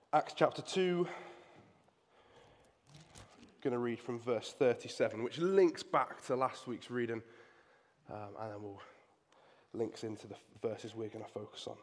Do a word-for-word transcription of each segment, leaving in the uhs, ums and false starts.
Acts chapter two, I'm going to read from verse thirty-seven, which links back to last week's reading, um, and then we'll links into the verses we're going to focus on.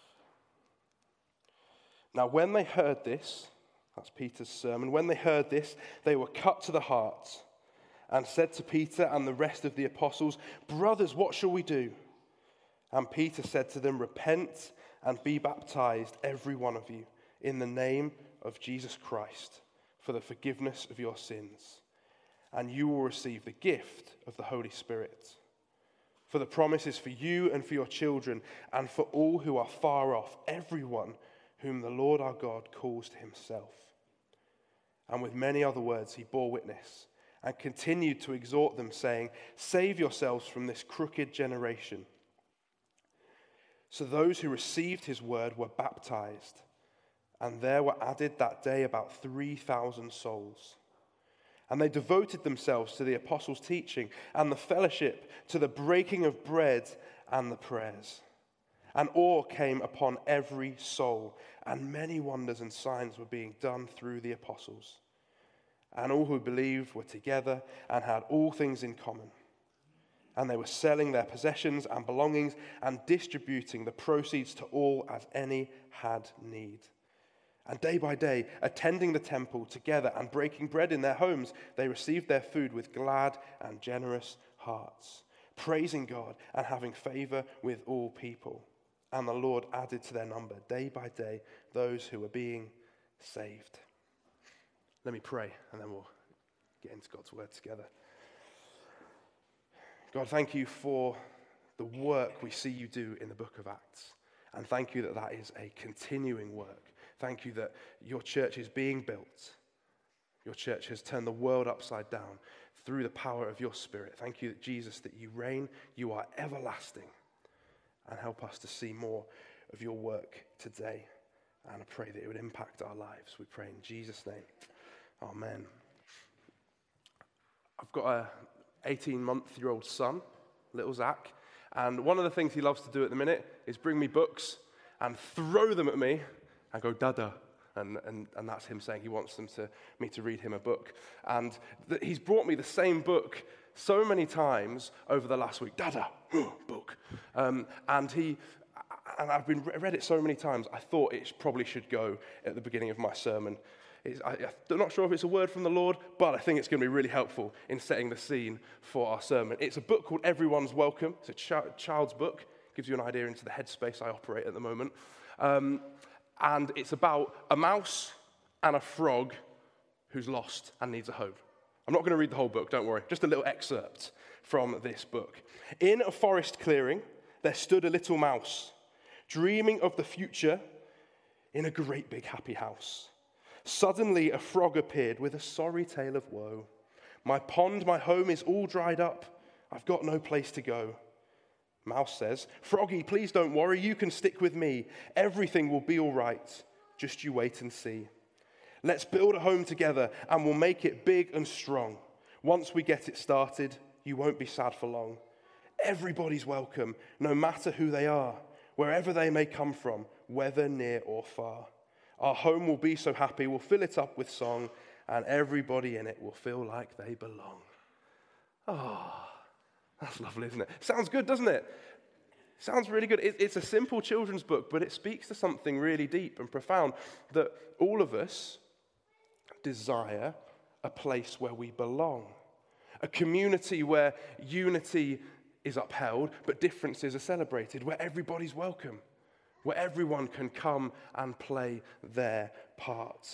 Now, when they heard this, that's Peter's sermon, when they heard this, they were cut to the heart and said to Peter and the rest of the apostles, "Brothers, what shall we do?" And Peter said to them, "Repent and be baptized, every one of you, in the name of Jesus Christ, for the forgiveness of your sins, and you will receive the gift of the Holy Spirit. For the promise is for you and for your children, and for all who are far off, everyone whom the Lord our God calls to himself." And with many other words he bore witness, and continued to exhort them, saying, "Save yourselves from this crooked generation." So those who received his word were baptized, and there were added that day about three thousand souls. And they devoted themselves to the apostles' teaching and the fellowship, to the breaking of bread and the prayers. And awe came upon every soul, and many wonders and signs were being done through the apostles. And all who believed were together and had all things in common. And they were selling their possessions and belongings and distributing the proceeds to all as any had need. And day by day, attending the temple together and breaking bread in their homes, they received their food with glad and generous hearts, praising God and having favor with all people. And the Lord added to their number day by day those who were being saved. Let me pray, and then we'll get into God's word together. God, thank you for the work we see you do in the book of Acts. And thank you that that is a continuing work. Thank you that your church is being built. Your church has turned the world upside down through the power of your Spirit. Thank you, that Jesus, that you reign, you are everlasting. And help us to see more of your work today. And I pray that it would impact our lives. We pray in Jesus' name. Amen. I've got a eighteen-month-year-old son, little Zach, and one of the things he loves to do at the minute is bring me books and throw them at me and go, "Dada," and and, and that's him saying he wants them to me to read him a book. And th- he's brought me the same book so many times over the last week. "Dada, book," um, and he and I've been read it so many times. I thought it probably should go at the beginning of my sermon. It's, I, I'm not sure if it's a word from the Lord, but I think it's going to be really helpful in setting the scene for our sermon. It's a book called Everyone's Welcome. It's a ch- child's book. Gives you an idea into the headspace I operate at the moment. Um, and it's about a mouse and a frog who's lost and needs a home. I'm not going to read the whole book, don't worry. Just a little excerpt from this book. "In a forest clearing, there stood a little mouse, dreaming of the future in a great big happy house. Suddenly a frog appeared with a sorry tale of woe. 'My pond, my home is all dried up. I've got no place to go.' Mouse says, 'Froggy, please don't worry. You can stick with me. Everything will be all right. Just you wait and see. Let's build a home together and we'll make it big and strong. Once we get it started, you won't be sad for long. Everybody's welcome, no matter who they are, wherever they may come from, whether near or far. Our home will be so happy, we'll fill it up with song, and everybody in it will feel like they belong.'" Oh, that's lovely, isn't it? Sounds good, doesn't it? Sounds really good. It's a simple children's book, but it speaks to something really deep and profound, that all of us desire a place where we belong, a community where unity is upheld, but differences are celebrated, where everybody's welcome, where everyone can come and play their part.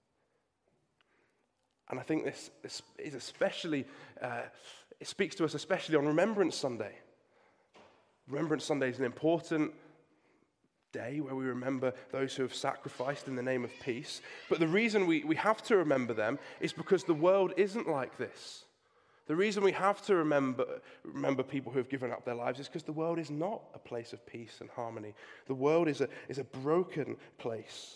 And I think this, this is especially, uh, it speaks to us especially on Remembrance Sunday. Remembrance Sunday is an important day where we remember those who have sacrificed in the name of peace. But the reason we, we have to remember them is because the world isn't like this. The reason we have to remember, remember people who have given up their lives is because the world is not a place of peace and harmony. The world is a, is a broken place.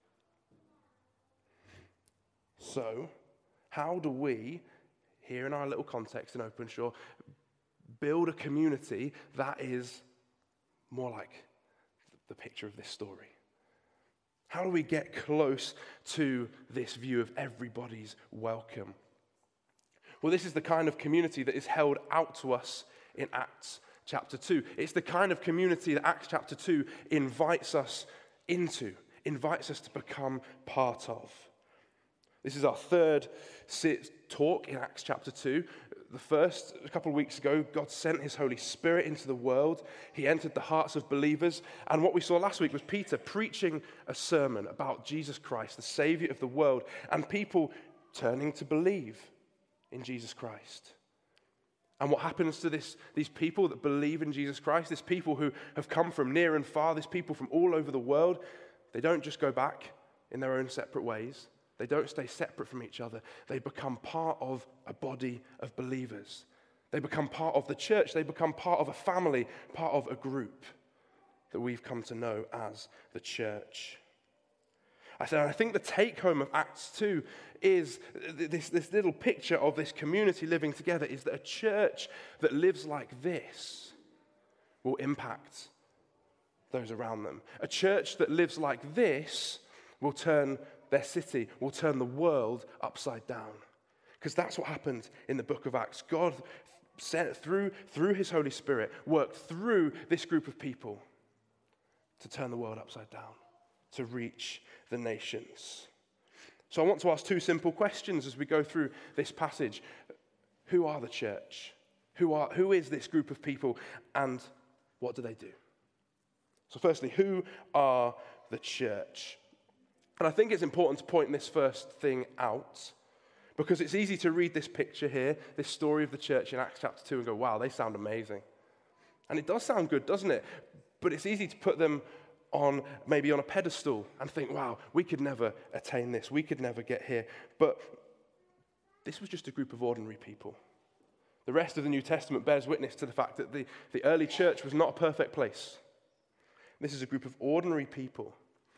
So, how do we, here in our little context in Openshaw, build a community that is more like the picture of this story? How do we get close to this view of everybody's welcome? Well, this is the kind of community that is held out to us in Acts chapter two. It's the kind of community that Acts chapter two invites us into, invites us to become part of. This is our third talk in Acts chapter two. The first, a couple of weeks ago, God sent his Holy Spirit into the world. He entered the hearts of believers. And what we saw last week was Peter preaching a sermon about Jesus Christ, the Savior of the world, and people turning to believe in Jesus Christ. And what happens to this, these people that believe in Jesus Christ, these people who have come from near and far, these people from all over the world, they don't just go back in their own separate ways. They don't stay separate from each other. They become part of a body of believers. They become part of the church. They become part of a family, part of a group that we've come to know as the church. I said, I think the take-home of Acts two is this, this little picture of this community living together is that a church that lives like this will impact those around them. A church that lives like this will turn their city, will turn the world upside down. Because that's what happened in the book of Acts. God sent through, through his Holy Spirit, worked through this group of people to turn the world upside down, to reach the nations. So I want to ask two simple questions as we go through this passage. Who are the church? Who are, who is this group of people? And what do they do? So firstly, who are the church? And I think it's important to point this first thing out because it's easy to read this picture here, this story of the church in Acts chapter two and go, wow, they sound amazing. And it does sound good, doesn't it? But it's easy to put them on maybe on a pedestal and think, wow, we could never attain this. We could never get here. But this was just a group of ordinary people. The rest of the New Testament bears witness to the fact that the, the early church was not a perfect place. This is a group of ordinary people.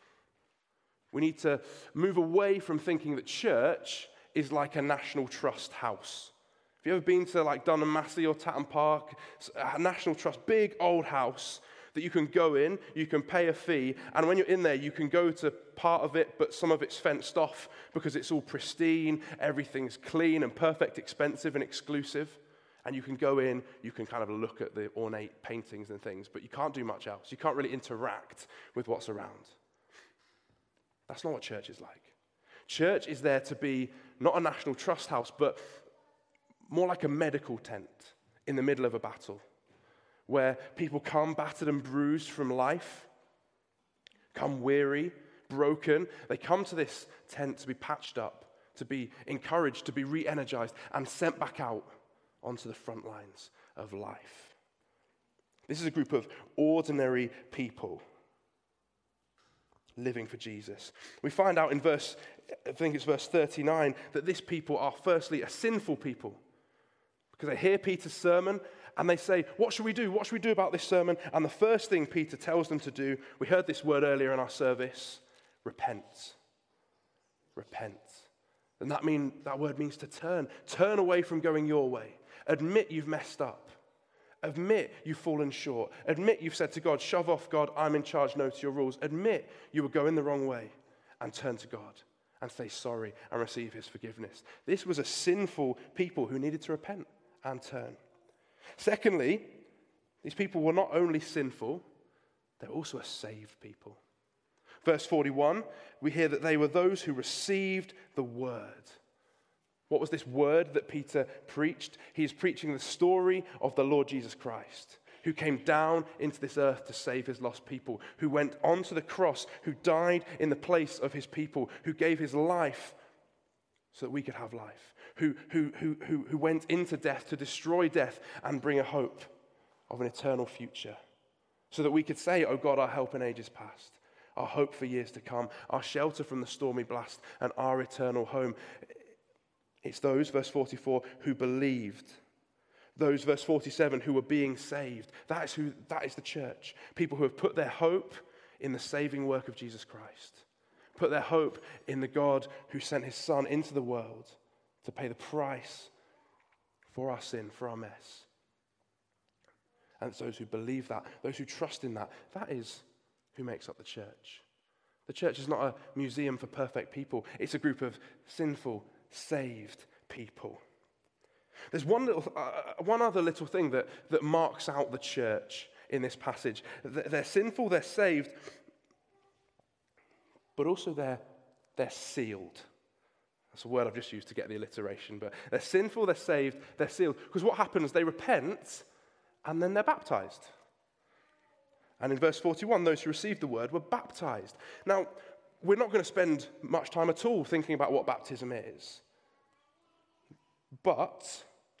We need to move away from thinking that church is like a National Trust house. Have you ever been to like Dunham Massey or Tatton Park? A National Trust, big old house that you can go in, you can pay a fee, and when you're in there, you can go to part of it, but some of it's fenced off because it's all pristine, everything's clean and perfect, expensive and exclusive. And you can go in, you can kind of look at the ornate paintings and things, but you can't do much else. You can't really interact with what's around. That's not what church is like. Church is there to be not a National Trust house, but more like a medical tent in the middle of a battle, where people come battered and bruised from life, come weary, broken. They come to this tent to be patched up, to be encouraged, to be re-energized, and sent back out onto the front lines of life. This is a group of ordinary people living for Jesus. We find out in verse, I think it's verse thirty-nine, that this people are firstly a sinful people. Because they hear Peter's sermon and they say, what should we do? What should we do about this sermon? And the first thing Peter tells them to do, we heard this word earlier in our service, repent. Repent. And that mean that word means to turn. Turn away from going your way. Admit you've messed up. Admit you've fallen short. Admit you've said to God, shove off, God, I'm in charge, no to your rules. Admit you were going the wrong way and turn to God and say sorry and receive his forgiveness. This was a sinful people who needed to repent and turn. Secondly, these people were not only sinful, they're also a saved people. Verse forty-one, we hear that they were those who received the word. What was this word that Peter preached? He is preaching the story of the Lord Jesus Christ, who came down into this earth to save his lost people, who went onto the cross, who died in the place of his people, who gave his life so that we could have life, who, who, who, who, who went into death to destroy death and bring a hope of an eternal future, so that we could say, oh God, our help in ages past, our hope for years to come, our shelter from the stormy blast, and our eternal home. It's those, verse forty-four, who believed. Those, verse forty-seven, who were being saved. That is who. That is the church. People who have put their hope in the saving work of Jesus Christ. Put their hope in the God who sent his Son into the world to pay the price for our sin, for our mess. And it's those who believe that, those who trust in that. That is who makes up the church. The church is not a museum for perfect people. It's a group of sinful, saved people. There's one little, uh, one other little thing that, that marks out the church in this passage. They're sinful, they're saved, but also they're, they're sealed. That's a word I've just used to get the alliteration, but they're sinful, they're saved, they're sealed. Because what happens, they repent, and then they're baptized. And in verse forty-one, those who received the word were baptized. Now, we're not going to spend much time at all thinking about what baptism is. But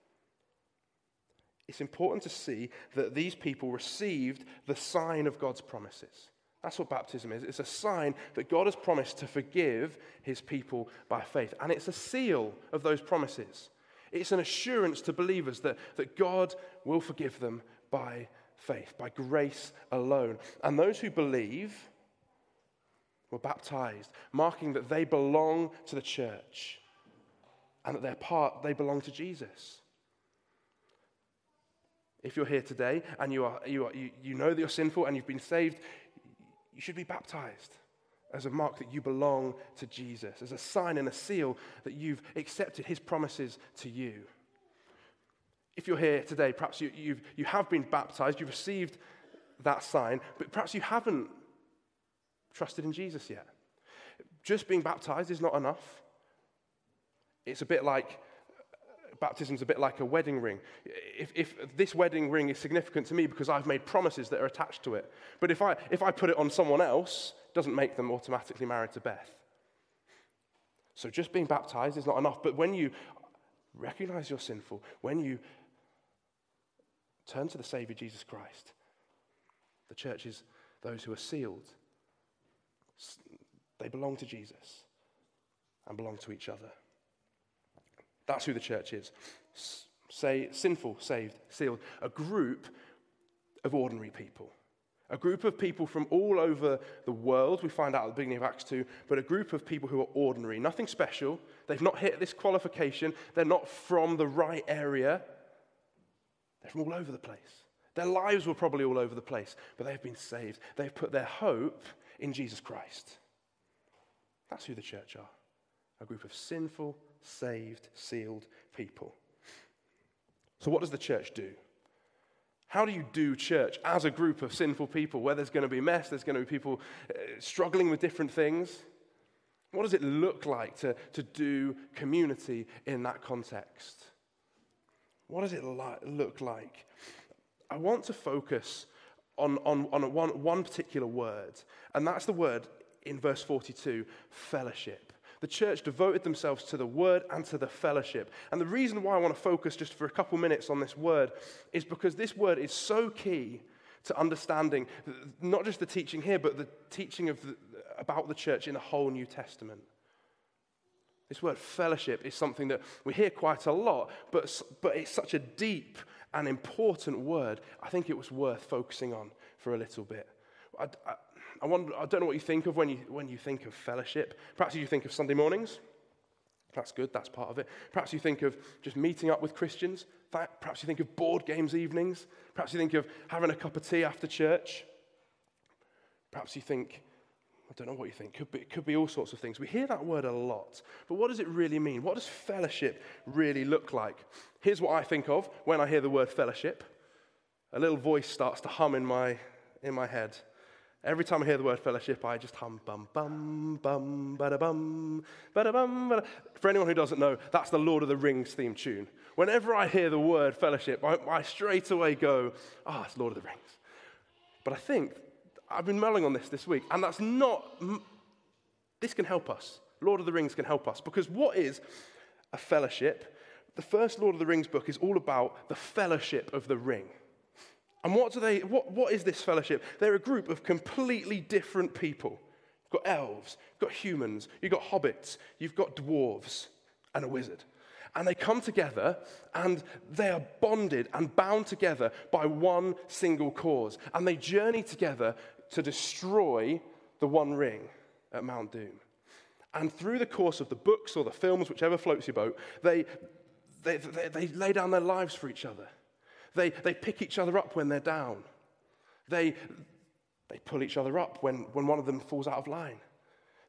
it's important to see that these people received the sign of God's promises. That's what baptism is. It's a sign that God has promised to forgive his people by faith. And it's a seal of those promises. It's an assurance to believers that, that God will forgive them by faith, by grace alone. And those who believe were baptized, marking that they belong to the church and that they're part, they belong to Jesus. If you're here today and you are, you are, you, you know that you're sinful and you've been saved, you should be baptized as a mark that you belong to Jesus, as a sign and a seal that you've accepted his promises to you. If you're here today, perhaps you, you've, you have been baptized, you've received that sign, but perhaps you haven't trusted in Jesus yet. Just being baptized is not enough. It's a bit like, baptism's a bit like a wedding ring. If, if this wedding ring is significant to me because I've made promises that are attached to it, but if I, if I put it on someone else, it doesn't make them automatically married to Beth. So just being baptized is not enough, but when you recognize you're sinful, when you turn to the Savior Jesus Christ, the church is those who are sealed. They belong to Jesus and belong to each other. That's who the church is. Say, sinful, saved, sealed. A group of ordinary people. A group of people from all over the world, we find out at the beginning of Acts two, but a group of people who are ordinary. Nothing special. They've not hit this qualification. They're not from the right area. They're from all over the place. Their lives were probably all over the place, but they've been saved. They've put their hope in Jesus Christ. That's who the church are. A group of sinful, saved, sealed people. So what does the church do? How do you do church as a group of sinful people where there's going to be mess, there's going to be people uh, struggling with different things? What does it look like to, to do community in that context? What does it li- look like? I want to focus on, on, on one, one particular word, and that's the word in verse forty-two, fellowship. The church devoted themselves to the word and to the fellowship. And the reason why I want to focus just for a couple minutes on this word is because this word is so key to understanding not just the teaching here, but the teaching of the, about the church in the whole New Testament. This word fellowship is something that we hear quite a lot, but, but it's such a deep and important word. I think it was worth focusing on for a little bit. I, I, I, wonder, I don't know what you think of when you when you think of fellowship. Perhaps you think of Sunday mornings. That's good, that's part of it. Perhaps you think of just meeting up with Christians. Perhaps you think of board games evenings. Perhaps you think of having a cup of tea after church. Perhaps you think, I don't know what you think, could be, it could be all sorts of things. We hear that word a lot, but what does it really mean? What does fellowship really look like? Here's what I think of when I hear the word fellowship. A little voice starts to hum in my in my head. Every time I hear the word fellowship, I just hum bum bum bum bada bum bada bum. Bada. For anyone who doesn't know, that's the Lord of the Rings theme tune. Whenever I hear the word fellowship, I, I straight away go, "Ah, oh, it's Lord of the Rings." But I think I've been mulling on this this week, and that's not. This can help us. Lord of the Rings can help us because what is a fellowship? The first Lord of the Rings book is all about the fellowship of the ring. And what do they? What, what is this fellowship? They're a group of completely different people. You've got elves, you've got humans, you've got hobbits, you've got dwarves, and a wizard. And they come together, and they are bonded and bound together by one single cause. And they journey together to destroy the One Ring at Mount Doom. And through the course of the books or the films, whichever floats your boat, they, they, they, they lay down their lives for each other. They, they pick each other up when they're down. They, they pull each other up when, when one of them falls out of line.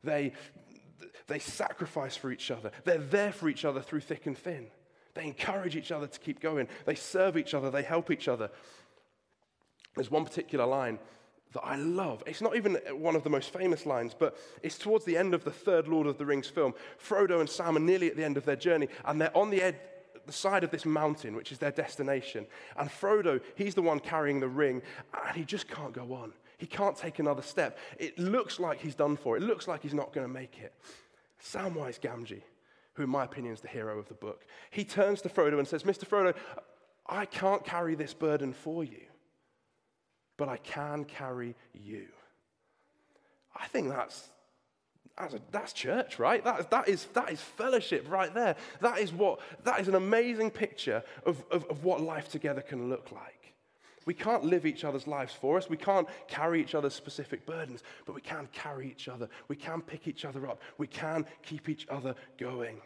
They, they sacrifice for each other. They're there for each other through thick and thin. They encourage each other to keep going. They serve each other. They help each other. There's one particular line that I love. It's not even one of the most famous lines, but it's towards the end of the third Lord of the Rings film. Frodo and Sam are nearly at the end of their journey, and they're on the ed- the side of this mountain, which is their destination. And Frodo, he's the one carrying the ring, and he just can't go on. He can't take another step. It looks like he's done for. It looks like he's not going to make it. Samwise Gamgee, who in my opinion is the hero of the book, he turns to Frodo and says, Mister Frodo, I can't carry this burden for you, but I can carry you. I think that's that's, a, that's church, right? That, that, is, that is fellowship right there. That is what that is an amazing picture of, of, of what life together can look like. We can't live each other's lives for us. We can't carry each other's specific burdens, but we can carry each other. We can pick each other up. We can keep each other going.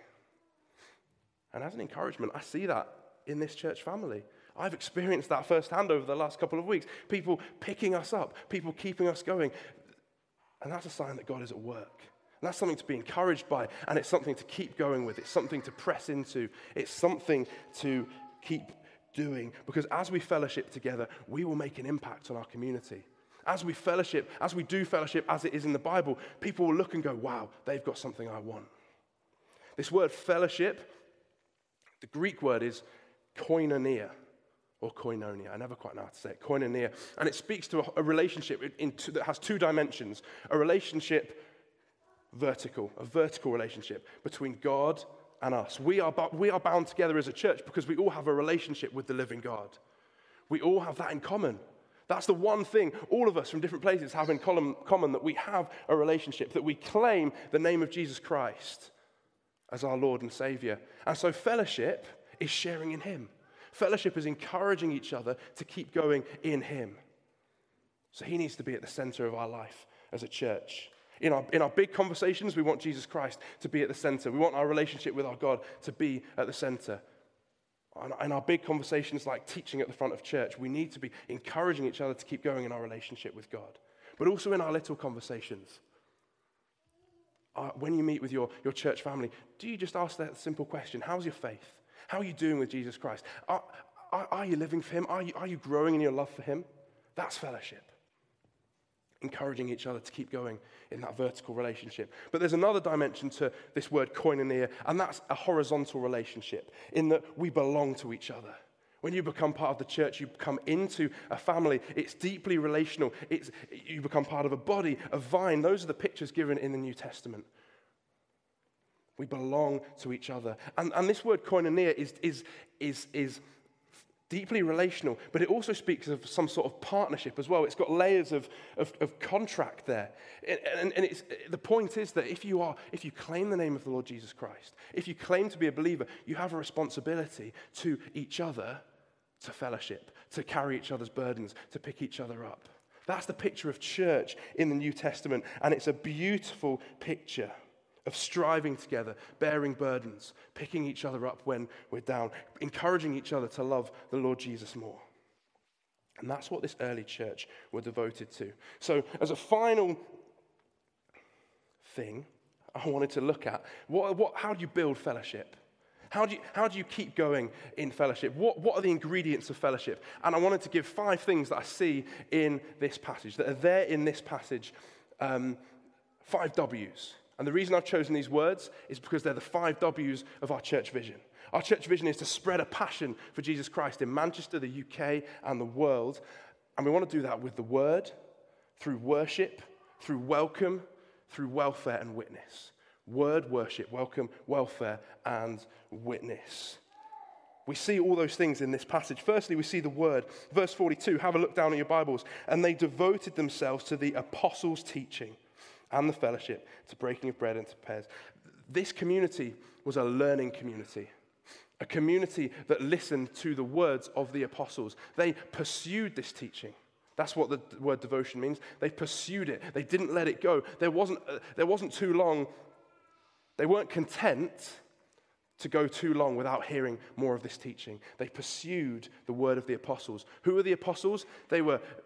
And as an encouragement, I see that in this church family. I've experienced that firsthand over the last couple of weeks. People picking us up, people keeping us going. And that's a sign that God is at work. And that's something to be encouraged by, and it's something to keep going with. It's something to press into. It's something to keep doing. Because as we fellowship together, we will make an impact on our community. As we fellowship, as we do fellowship as it is in the Bible, people will look and go, wow, they've got something I want. This word fellowship, the Greek word is koinonia. Or koinonia, I never quite know how to say it, koinonia. And it speaks to a, a relationship in, in two, that has two dimensions. A relationship vertical, a vertical relationship between God and us. We are, we are bound together as a church because we all have a relationship with the living God. We all have that in common. That's the one thing all of us from different places have in common, that we have a relationship, that we claim the name of Jesus Christ as our Lord and Savior. And so fellowship is sharing in Him. Fellowship is encouraging each other to keep going in Him. So He needs to be at the center of our life as a church. In our, in our big conversations, we want Jesus Christ to be at the center. We want our relationship with our God to be at the center. In our big conversations like teaching at the front of church, we need to be encouraging each other to keep going in our relationship with God. But also in our little conversations. Uh, when you meet with your, your church family, do you just ask that simple question, how's your faith? How are you doing with Jesus Christ? Are, are, are you living for Him? Are you, are you growing in your love for Him? That's fellowship. Encouraging each other to keep going in that vertical relationship. But there's another dimension to this word koinonia, and that's a horizontal relationship, in that we belong to each other. When you become part of the church, you come into a family. It's deeply relational. It's, you become part of a body, a vine. Those are the pictures given in the New Testament. We belong to each other. And, and this word koinonia is, is, is, is deeply relational, but it also speaks of some sort of partnership as well. It's got layers of, of, of contract there. And, and it's, the point is that if you are, if you claim the name of the Lord Jesus Christ, if you claim to be a believer, you have a responsibility to each other to fellowship, to carry each other's burdens, to pick each other up. That's the picture of church in the New Testament, and it's a beautiful picture of striving together, bearing burdens, picking each other up when we're down, encouraging each other to love the Lord Jesus more. And that's what this early church were devoted to. So as a final thing I wanted to look at, what, what, how do you build fellowship? How do you, how do you keep going in fellowship? What, what are the ingredients of fellowship? And I wanted to give five things that I see in this passage, that are there in this passage, um, five W's. And the reason I've chosen these words is because they're the five W's of our church vision. Our church vision is to spread a passion for Jesus Christ in Manchester, the U K, and the world. And we want to do that with the word, through worship, through welcome, through welfare and witness. Word, worship, welcome, welfare, and witness. We see all those things in this passage. Firstly, we see the word. Verse forty-two, have a look down at your Bibles. And they devoted themselves to the apostles' teaching and the fellowship, to breaking of bread and to prayers. This community was a learning community, a community that listened to the words of the apostles. They pursued this teaching. That's what the word devotion means. They pursued it. They didn't let it go. There wasn't, uh, there wasn't too long. They weren't content to go too long without hearing more of this teaching. They pursued the word of the apostles. Who were the apostles? They were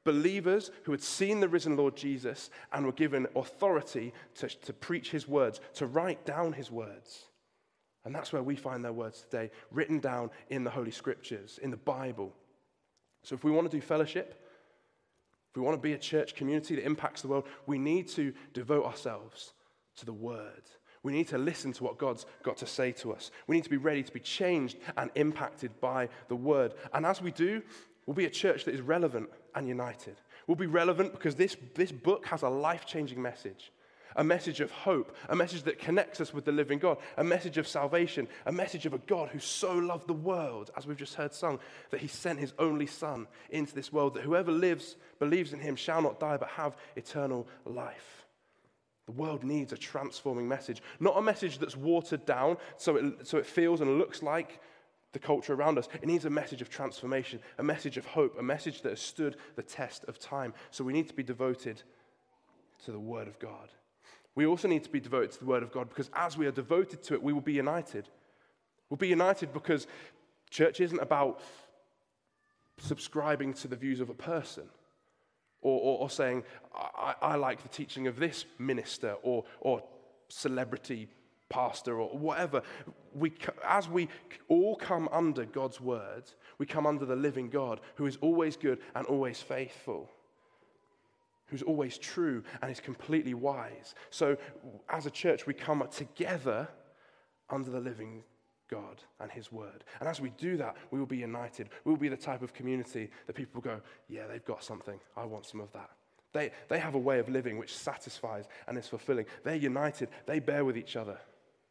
believers who had seen the risen Lord Jesus and were given authority to, to preach his words, to write down his words. And that's where we find their words today, written down in the Holy Scriptures, in the Bible. So if we want to do fellowship, if we want to be a church community that impacts the world, we need to devote ourselves to the Word. We need to listen to what God's got to say to us. We need to be ready to be changed and impacted by the Word. And as we do, we'll be a church that is relevant and united. We'll be relevant because this, this book has a life-changing message. A message of hope, a message that connects us with the living God, a message of salvation, a message of a God who so loved the world, as we've just heard sung, that he sent his only Son into this world, that whoever lives, believes in him, shall not die but have eternal life. The world needs a transforming message, not a message that's watered down so it, so it feels and looks like the culture around us. It needs a message of transformation, a message of hope, a message that has stood the test of time. So we need to be devoted to the Word of God. We also need to be devoted to the Word of God because as we are devoted to it, we will be united. We'll be united because church isn't about subscribing to the views of a person or, or, or saying, I, I like the teaching of this minister or, or celebrity pastor or whatever. We, as we all come under God's Word, we come under the living God who is always good and always faithful, who's always true and is completely wise. So as a church, we come together under the living God and his Word. And as we do that, we will be united. We will be the type of community that people go, yeah, they've got something. I want some of that. They, they have a way of living which satisfies and is fulfilling. They're united. They bear with each other.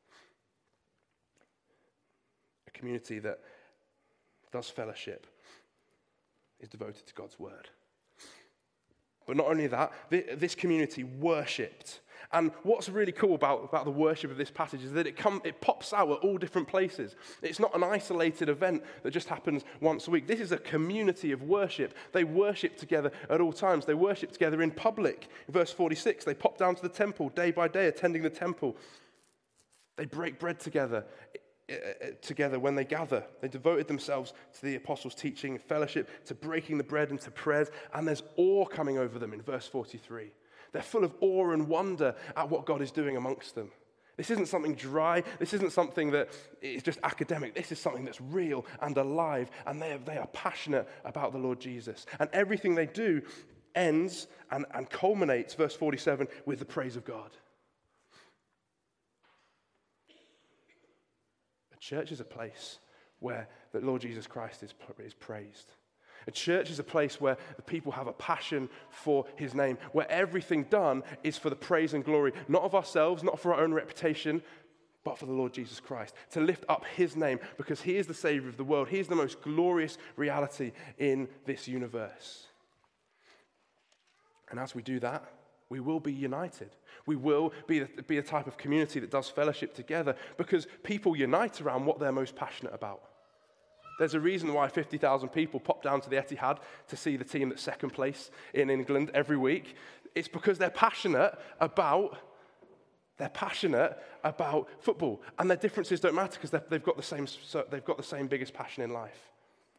A community that does fellowship is devoted to God's Word. But not only that, this community worshipped. And what's really cool about, about the worship of this passage is that it come, it pops out at all different places. It's not an isolated event that just happens once a week. This is a community of worship. They worship together at all times. They worship together in public. In verse forty-six, they pop down to the temple day by day, attending the temple. They break bread together. Together when they gather. They devoted themselves to the apostles' teaching, fellowship, to breaking the bread and to prayers, and there's awe coming over them in verse forty-three. They're full of awe and wonder at what God is doing amongst them. This isn't something dry. This isn't something that is just academic. This is something that's real and alive, and they are, they are passionate about the Lord Jesus. And everything they do ends and, and culminates, verse forty-seven, with the praise of God. Church is a place where the Lord Jesus Christ is, is praised. A church is a place where the people have a passion for his name, where everything done is for the praise and glory, not of ourselves, not for our own reputation, but for the Lord Jesus Christ, to lift up his name because he is the Savior of the world. He is the most glorious reality in this universe. And as we do that, we will be united. We will be, be a type of community that does fellowship together because people unite around what they're most passionate about. There's a reason why fifty thousand people pop down to the Etihad to see the team that's second place in England every week. It's because they're passionate about, they're passionate about football. And their differences don't matter because they've got the same, they've got the same biggest passion in life.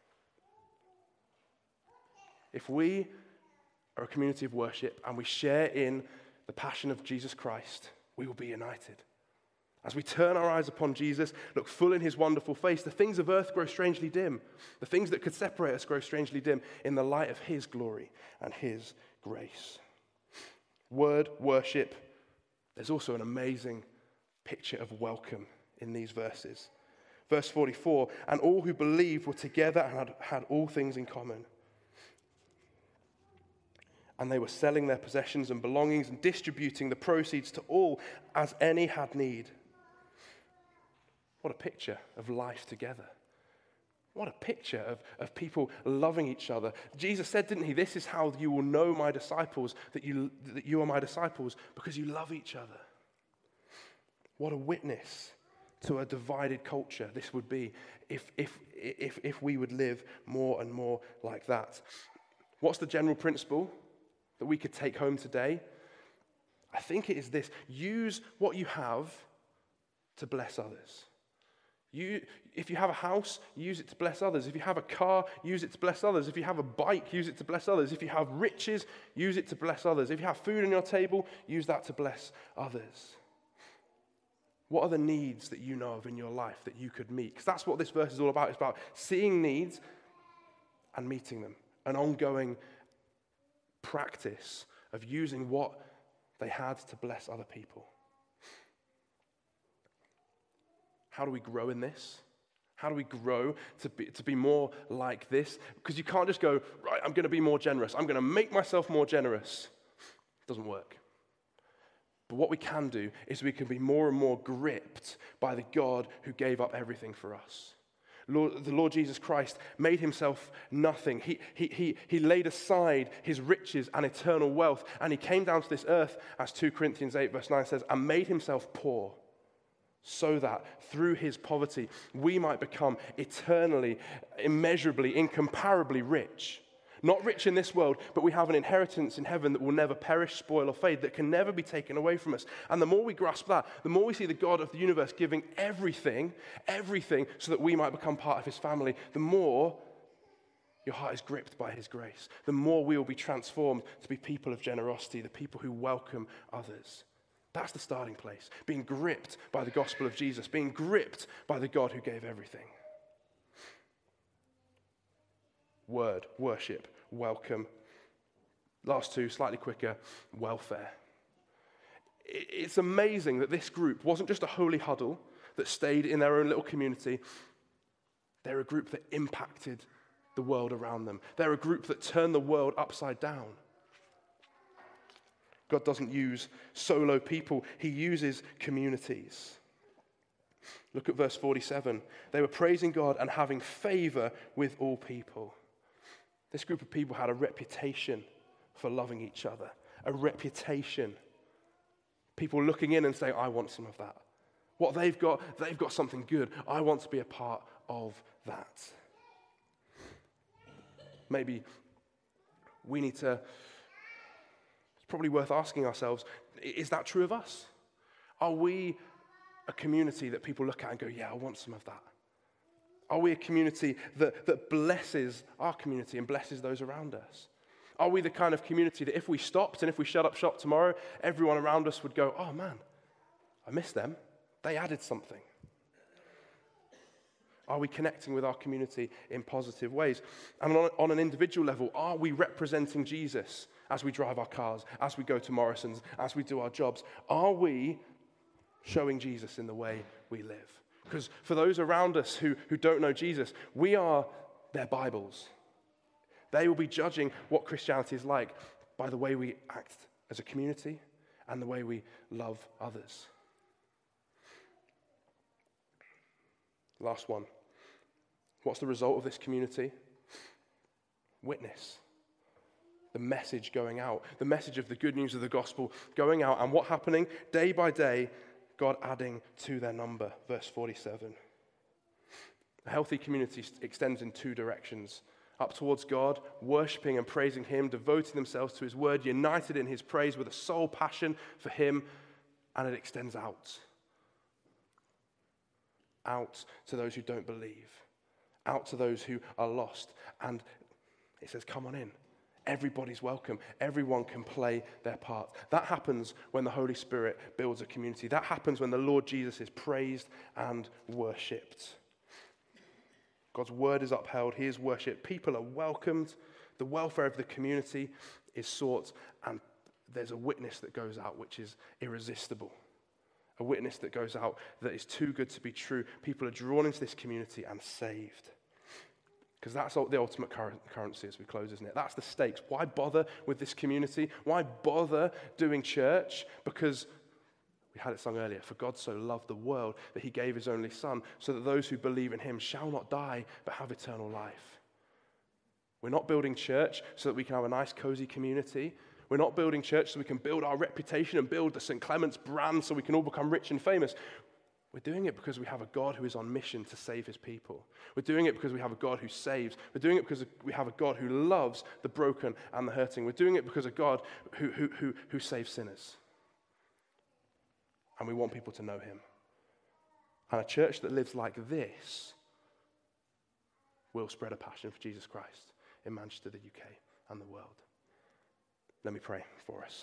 If we are a community of worship and we share in the passion of Jesus Christ, we will be united. As we turn our eyes upon Jesus, look full in his wonderful face, the things of earth grow strangely dim. The things that could separate us grow strangely dim in the light of his glory and his grace. Word, worship. There's also an amazing picture of welcome in these verses. Verse forty-four, and all who believed were together and had, had all things in common. And they were selling their possessions and belongings and distributing the proceeds to all as any had need. What a picture of life together. What a picture of, of people loving each other. Jesus said, didn't he, this is how you will know my disciples, that you, that you are my disciples, because you love each other. What a witness to a divided culture this would be if, if, if, if we would live more and more like that. What's the general principle that we could take home today? I think it is this: use what you have to bless others. You, if you have a house, use it to bless others. If you have a car, use it to bless others. If you have a bike, use it to bless others. If you have riches, use it to bless others. If you have food on your table, use that to bless others. What are the needs that you know of in your life that you could meet? Because that's what this verse is all about. It's about seeing needs and meeting them. An ongoing practice of using what they had to bless other people. How do we grow in this? How do we grow to be, to be more like this? Because you can't just go, right, I'm going to be more generous. I'm going to make myself more generous. It doesn't work. But what we can do is we can be more and more gripped by the God who gave up everything for us. Lord, the Lord Jesus Christ made himself nothing. He, he, he, he laid aside his riches and eternal wealth, and he came down to this earth, as Second Corinthians eight verse nine says, and made himself poor, so that through his poverty we might become eternally, immeasurably, incomparably rich. Not rich in this world, but we have an inheritance in heaven that will never perish, spoil, or fade, that can never be taken away from us. And the more we grasp that, the more we see the God of the universe giving everything, everything, so that we might become part of his family, the more your heart is gripped by his grace. The more we will be transformed to be people of generosity, the people who welcome others. That's the starting place. Being gripped by the gospel of Jesus. Being gripped by the God who gave everything. Word, worship, welcome. Last two, slightly quicker, welfare. It's amazing that this group wasn't just a holy huddle that stayed in their own little community. They're a group that impacted the world around them. They're a group that turned the world upside down. God doesn't use solo people. He uses communities. Look at verse forty-seven. They were praising God and having favor with all people. This group of people had a reputation for loving each other. A reputation. People looking in and saying, I want some of that. What they've got, they've got something good. I want to be a part of that. Maybe we need to... Probably worth asking ourselves, is that true of us? Are we a community that people look at and go, yeah, I want some of that? Are we a community that, that blesses our community and blesses those around us? Are we the kind of community that if we stopped and if we shut up shop tomorrow, everyone around us would go, oh man, I miss them. They added something. Are we connecting with our community in positive ways? And on, on an individual level, are we representing Jesus as we drive our cars, as we go to Morrison's, as we do our jobs? Are we showing Jesus in the way we live? Because for those around us who, who don't know Jesus, we are their Bibles. They will be judging what Christianity is like by the way we act as a community and the way we love others. Last one. What's the result of this community? Witness. The message going out. The message of the good news of the gospel going out. And what happening? Day by day, God adding to their number. Verse forty-seven. A healthy community extends in two directions. Up towards God, worshipping and praising him, devoting themselves to his word, united in his praise with a soul passion for him. And it extends out. Out to those who don't believe. Out to those who are lost. And it says, come on in. Everybody's welcome. Everyone can play their part. That happens when the Holy Spirit builds a community. That happens when the Lord Jesus is praised and worshipped. God's word is upheld. He is worshipped. People are welcomed. The welfare of the community is sought. And there's a witness that goes out which is irresistible. A witness that goes out that is too good to be true. People are drawn into this community and saved. Because that's the ultimate currency as we close, isn't it? That's the stakes. Why bother with this community? Why bother doing church? Because we had it sung earlier. For God so loved the world that he gave his only son so that those who believe in him shall not die but have eternal life. We're not building church so that we can have a nice cozy community. We're not building church so we can build our reputation and build the Saint Clement's brand so we can all become rich and famous. We're doing it because we have a God who is on mission to save his people. We're doing it because we have a God who saves. We're doing it because we have a God who loves the broken and the hurting. We're doing it because of God who, who, who, who saves sinners. And we want people to know him. And a church that lives like this will spread a passion for Jesus Christ in Manchester, the U K, and the world. Let me pray for us.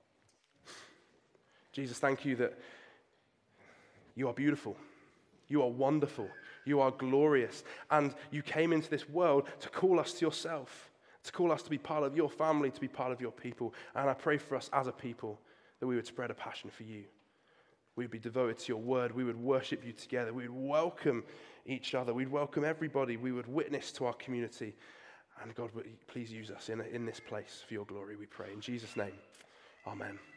Jesus, thank you that you are beautiful. You are wonderful. You are glorious. And you came into this world to call us to yourself, to call us to be part of your family, to be part of your people. And I pray for us as a people that we would spread a passion for you. We would be devoted to your word. We would worship you together. We would welcome each other. We'd welcome everybody. We would witness to our community. And God, please use us in, in this place for your glory, we pray. In Jesus' name, amen.